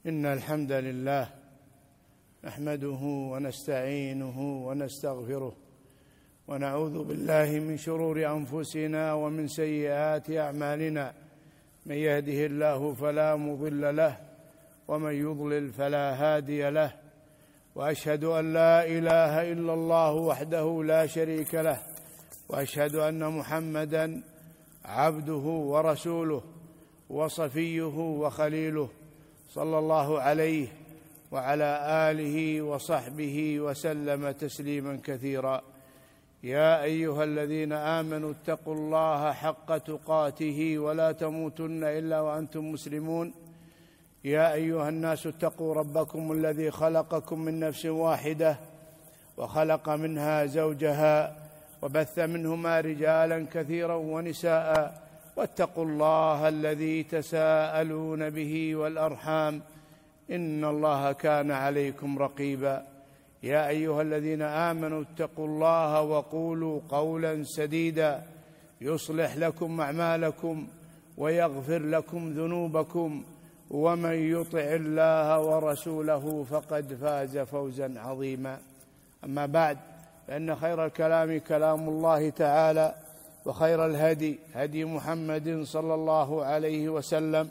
إن الحمد لله نحمده ونستعينه ونستغفره ونعوذ بالله من شرور أنفسنا ومن سيئات أعمالنا. من يهده الله فلا مضل له ومن يضلل فلا هادي له، وأشهد أن لا إله إلا الله وحده لا شريك له، وأشهد أن محمدًا عبده ورسوله وصفيه وخليله، صلى الله عليه وعلى آله وصحبه وسلم تسليما كثيرا. يا أيها الذين آمنوا اتقوا الله حق تقاته ولا تموتن إلا وأنتم مسلمون. يا أيها الناس اتقوا ربكم الذي خلقكم من نفس واحدة وخلق منها زوجها وبث منهما رجالا كثيرا ونساء، واتقوا الله الذي تساءلون به والأرحام إن الله كان عليكم رقيبا. يا أيها الذين آمنوا اتقوا الله وقولوا قولا سديدا يصلح لكم أعمالكم ويغفر لكم ذنوبكم، ومن يطع الله ورسوله فقد فاز فوزا عظيما. أما بعد، فإن خير الكلام كلام الله تعالى، وخير الهدي هدي محمد صلى الله عليه وسلم،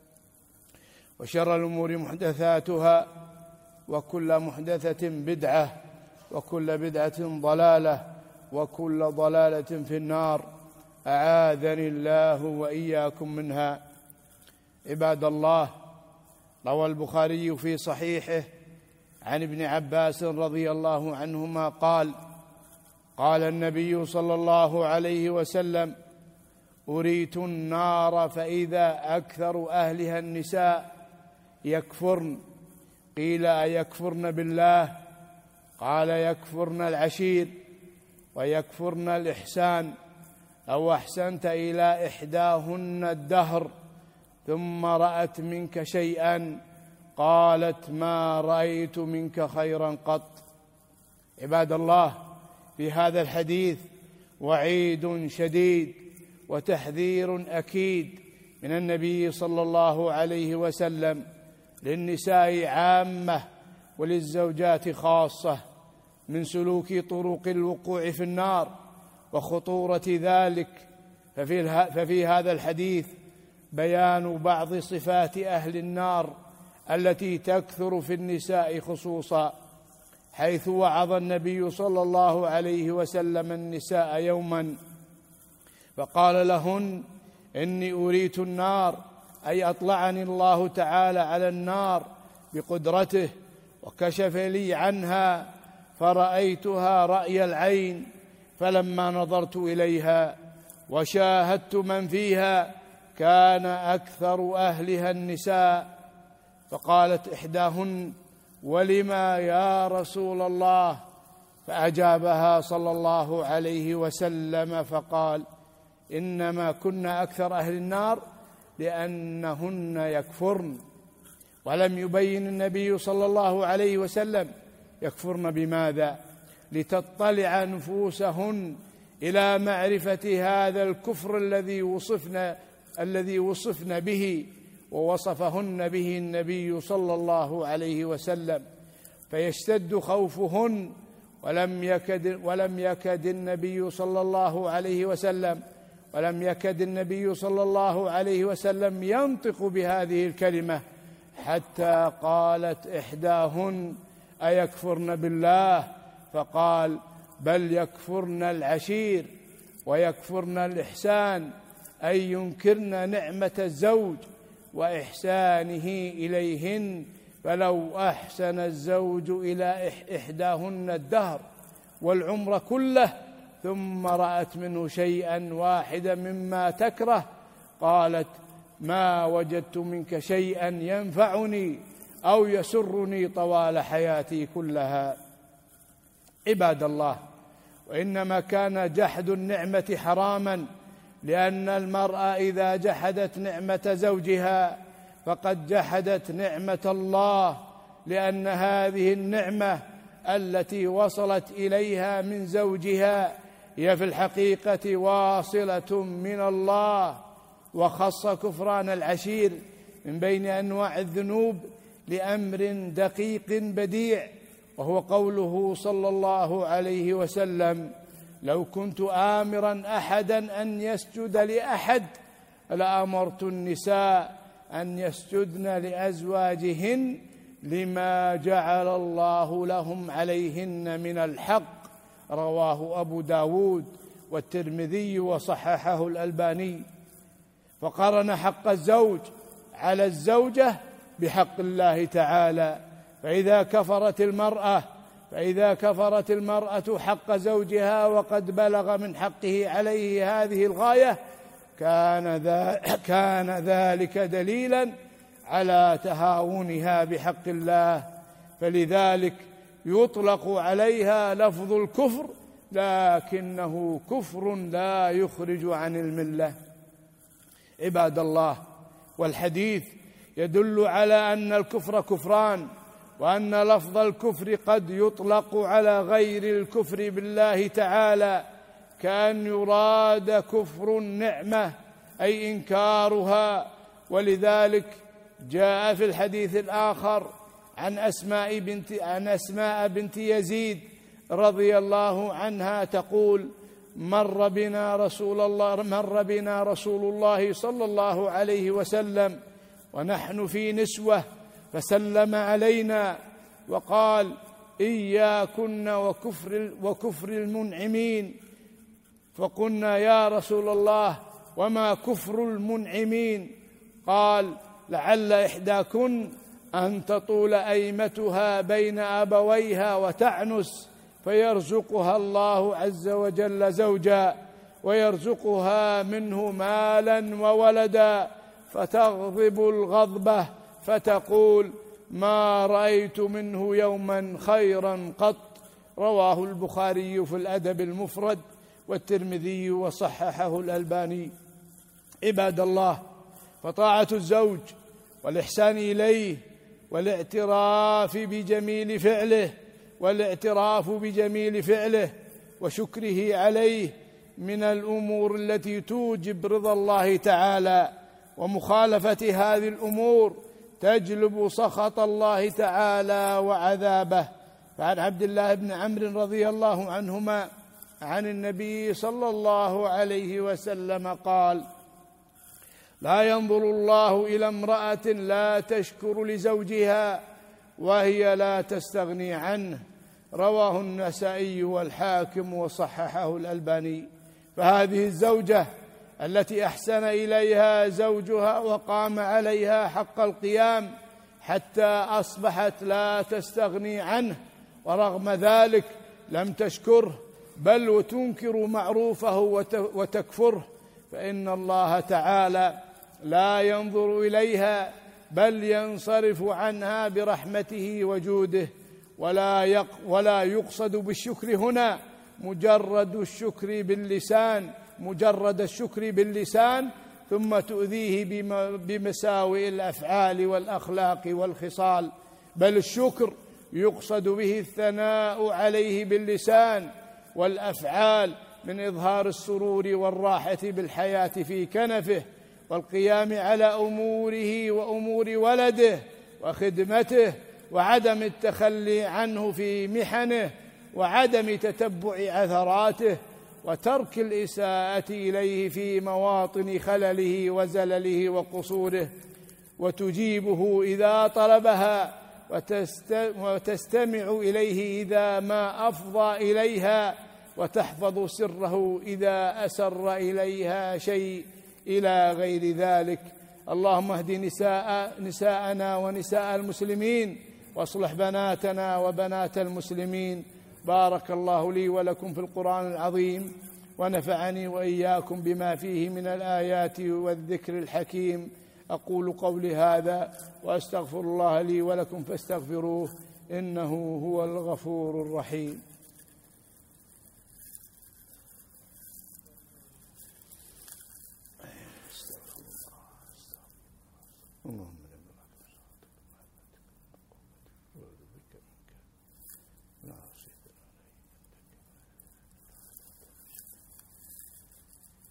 وشر الأمور محدثاتها، وكل محدثة بدعة، وكل بدعة ضلالة، وكل ضلالة في النار، أعاذني الله وإياكم منها. عباد الله، روى البخاري في صحيحه عن ابن عباس رضي الله عنهما قال: قال النبي صلى الله عليه وسلم: أريت النار فإذا أكثر أهلها النساء يكفرن. قيل: أيكفرن بالله؟ قال: يكفرن العشير ويكفرن الإحسان، أو أحسنت إلى إحداهن الدهر ثم رأت منك شيئا قالت: ما رأيت منك خيرا قط. عباد الله، في هذا الحديث وعيد شديد وتحذير أكيد من النبي صلى الله عليه وسلم للنساء عامة وللزوجات خاصة من سلوك طرق الوقوع في النار وخطورة ذلك. ففي هذا الحديث بيان بعض صفات أهل النار التي تكثر في النساء خصوصا، حيث وعظ النبي صلى الله عليه وسلم النساء يوما فقال لهن: إني أريت النار، أي أطلعني الله تعالى على النار بقدرته وكشف لي عنها فرأيتها رأي العين، فلما نظرت إليها وشاهدت من فيها كان أكثر أهلها النساء. فقالت إحداهن: ولما يا رسول الله؟ فأجابها صلى الله عليه وسلم فقال: إنما كن أكثر أهل النار لأنهن يكفرن. ولم يبين النبي صلى الله عليه وسلم يكفرن بماذا، لتطلع نفوسهن إلى معرفة هذا الكفر الذي وصفن به ووصفهن به النبي صلى الله عليه وسلم، فيشتد خوفهن. ولم يكد النبي صلى الله عليه وسلم ينطق بهذه الكلمة حتى قالت إحداهن: أيكفرن بالله؟ فقال: بل يكفرن العشير ويكفرن الإحسان، أي ينكرن نعمة الزوج وإحسانه إليهن. فلو أحسن الزوج إلى إحداهن الدهر والعمر كله ثم رأت منه شيئا واحدا مما تكره قالت: ما وجدت منك شيئا ينفعني أو يسرني طوال حياتي كلها. عباد الله، وإنما كان جحد النعمة حراما، لأن المرأة إذا جحدت نعمة زوجها فقد جحدت نعمة الله، لأن هذه النعمة التي وصلت إليها من زوجها هي في الحقيقة واصلة من الله. وخص كفران العشير من بين أنواع الذنوب لأمر دقيق بديع، وهو قوله صلى الله عليه وسلم: لو كنت آمرا أحدا أن يسجد لأحد لأمرت النساء أن يسجدن لأزواجهن لما جعل الله لهم عليهن من الحق. رواه أبو داود والترمذي وصححه الألباني. فقرن حق الزوج على الزوجة بحق الله تعالى، فإذا كفرت المرأة حق زوجها وقد بلغ من حقه عليه هذه الغاية كان ذلك دليلا على تهاونها بحق الله، فلذلك يطلق عليها لفظ الكفر، لكنه كفر لا يخرج عن الملة. عباد الله، والحديث يدل على أن الكفر كفران، وأن لفظ الكفر قد يطلق على غير الكفر بالله تعالى، كأن يراد كفر النعمة أي إنكارها. ولذلك جاء في الحديث الآخر عن أسماء بنت يزيد رضي الله عنها تقول: مر بنا رسول الله صلى الله عليه وسلم ونحن في نسوة، فسلم علينا وقال: إياكن وكفر المنعمين. فقلنا: يا رسول الله، وما كفر المنعمين؟ قال: لعل إحداكن أن تطول أيمتها بين أبويها وتعنس، فيرزقها الله عز وجل زوجا، ويرزقها منه مالا وولدا، فتغضب الغضبة فتقول: ما رأيت منه يوما خيرا قط. رواه البخاري في الأدب المفرد والترمذي وصححه الألباني. عباد الله، فطاعة الزوج والإحسان إليه والاعتراف بجميل فعله وشكره عليه من الأمور التي توجب رضا الله تعالى، ومخالفة هذه الأمور تجلب سخط الله تعالى وعذابه. فعن عبد الله بن عمرو رضي الله عنهما عن النبي صلى الله عليه وسلم قال: لا ينظر الله إلى امرأة لا تشكر لزوجها وهي لا تستغني عنه. رواه النسائي والحاكم وصححه الألباني. فهذه الزوجة التي أحسن إليها زوجها وقام عليها حق القيام حتى أصبحت لا تستغني عنه، ورغم ذلك لم تشكره بل وتنكر معروفه وتكفره، فإن الله تعالى لا ينظر إليها بل ينصرف عنها برحمته وجوده. ولا يقصد بالشكر هنا مجرد الشكر باللسان ثم تؤذيه بمساوئ الأفعال والأخلاق والخصال، بل الشكر يقصد به الثناء عليه باللسان والأفعال من إظهار السرور والراحة بالحياة في كنفه، والقيام على أموره وأمور ولده وخدمته، وعدم التخلي عنه في محنه، وعدم تتبع عثراته، وترك الإساءة إليه في مواطن خلله وزلله وقصوره، وتجيبه إذا طلبها، وتستمع إليه إذا ما أفضى إليها، وتحفظ سره إذا أسر إليها شيء، إلى غير ذلك. اللهم اهد نساءنا ونساء المسلمين، واصلح بناتنا وبنات المسلمين. بارك الله لي ولكم في القرآن العظيم، ونفعني وإياكم بما فيه من الآيات والذكر الحكيم. أقول قولي هذا وأستغفر الله لي ولكم فاستغفروه، إنه هو الغفور الرحيم.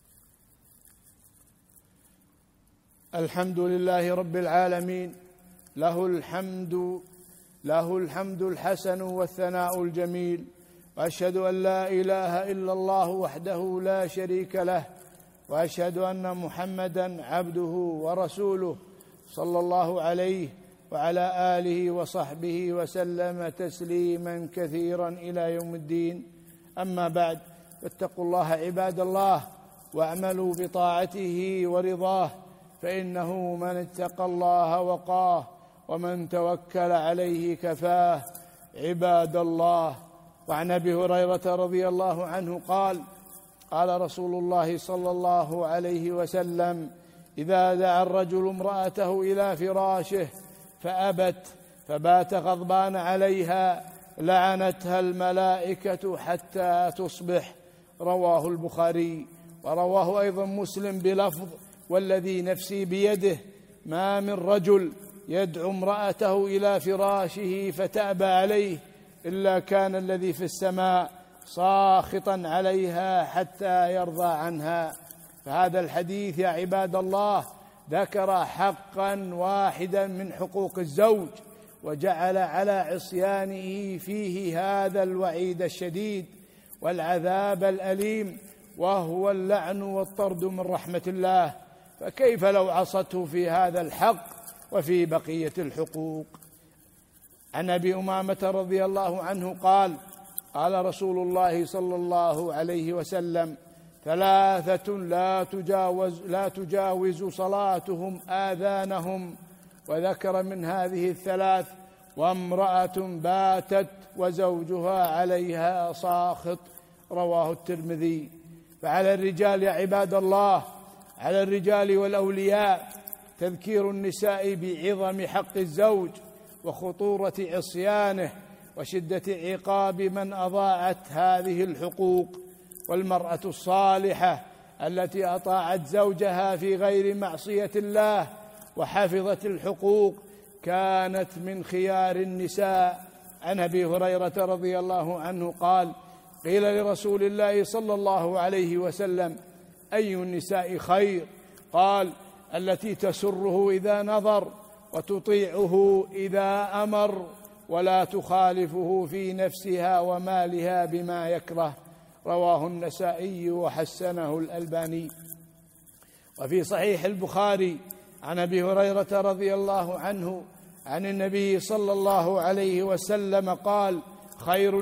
الحمد لله رب العالمين، له الحمد الحسن والثناء الجميل، وأشهد أن لا إله إلا الله وحده لا شريك له، وأشهد أن محمدًا عبده ورسوله صلى الله عليه وعلى آله وصحبه وسلم تسليمًا كثيرًا إلى يوم الدين. أما بعد، فاتقوا الله عباد الله، واعملوا بطاعته ورضاه، فإنه من اتقى الله وقاه، ومن توكل عليه كفاه. عباد الله، وعن أبي هريرة رضي الله عنه قال رسول الله صلى الله عليه وسلم: إذا دعا الرجل امرأته إلى فراشه فأبت فبات غضبان عليها لعنتها الملائكة حتى تصبح. رواه البخاري. ورواه أيضا مسلم بلفظ: والذي نفسي بيده ما من رجل يدعو امرأته إلى فراشه فتأبى عليه إلا كان الذي في السماء ساخطا عليها حتى يرضى عنها. فهذا الحديث يا عباد الله ذكر حقا واحدا من حقوق الزوج، وجعل على عصيانه فيه هذا الوعيد الشديد والعذاب الأليم، وهو اللعن والطرد من رحمة الله. فكيف لو عصته في هذا الحق وفي بقية الحقوق؟ عن أبي أمامة رضي الله عنه قال رسول الله صلى الله عليه وسلم: ثلاثة لا تجاوز صلاتهم آذانهم. وذكر من هذه الثلاث: وامرأة باتت وزوجها عليها ساخط. رواه الترمذي. فعلى الرجال يا عباد الله، على الرجال والأولياء تذكير النساء بعظم حق الزوج وخطورة عصيانه وشدة عقاب من أضاعت هذه الحقوق. والمرأة الصالحة التي أطاعت زوجها في غير معصية الله وحفظت الحقوق كانت من خيار النساء. عن أبي هريرة رضي الله عنه قيل لرسول الله صلى الله عليه وسلم: أي النساء خير؟ قال: التي تسره إذا نظر، وتطيعه إذا أمر، ولا تخالفه في نفسها ومالها بما يكره. رواه النسائي وحسنه الألباني. وفي صحيح البخاري عن أبي هريرة رضي الله عنه عن النبي صلى الله عليه وسلم قال: خير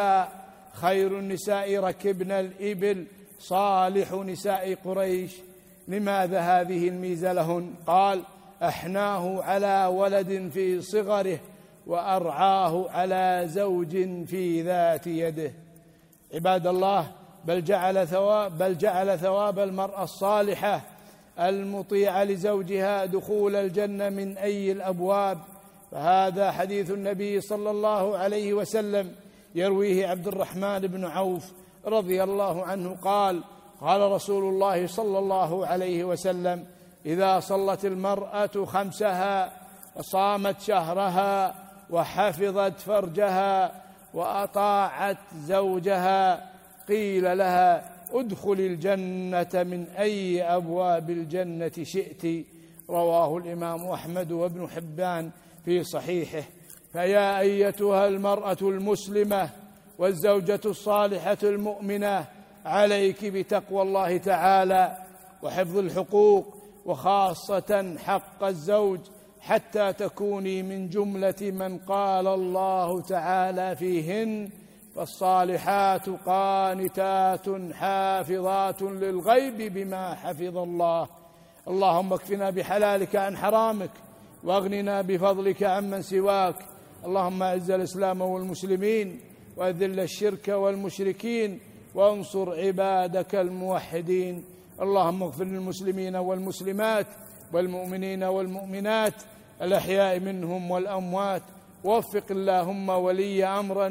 النساء ركبن الإبل صالح نساء قريش. لماذا هذه الميزة لهن؟ قال: أحناه على ولد في صغره، وأرعاه على زوج في ذات يده. عباد الله، بل جعل ثواب المرأة الصالحة المطيعة لزوجها دخول الجنة من أي الأبواب. فهذا حديث النبي صلى الله عليه وسلم يرويه عبد الرحمن بن عوف رضي الله عنه قال رسول الله صلى الله عليه وسلم: إذا صلت المرأة خمسها وصامت شهرها وحفظت فرجها وأطاعت زوجها قيل لها: ادخل الجنة من أي أبواب الجنة شئت. رواه الإمام أحمد وابن حبان في صحيحه. فيا أيتها المرأة المسلمة والزوجة الصالحة المؤمنة، عليك بتقوى الله تعالى وحفظ الحقوق، وخاصة حق الزوج، حتى تكوني من جملة من قال الله تعالى فيهن: فالصالحات قانتات حافظات للغيب بما حفظ الله. اللهم اكفنا بحلالك عن حرامك، واغننا بفضلك عمن سواك. اللهم اعز الإسلام والمسلمين، وأذل الشرك والمشركين، وانصر عبادك الموحدين. اللهم اغفر للمسلمين والمسلمات والمؤمنين والمؤمنات الأحياء منهم والأموات. ووفق اللهم ولي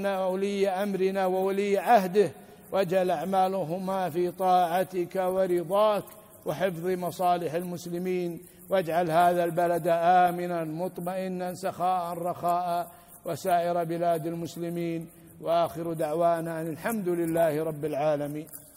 أمرنا وولي عهده، واجعل أعمالهما في طاعتك ورضاك وحفظ مصالح المسلمين، واجعل هذا البلد آمنا مطمئنا سخاء رخاء، وسائر بلاد المسلمين. وآخر دعوانا أن الحمد لله رب العالمين.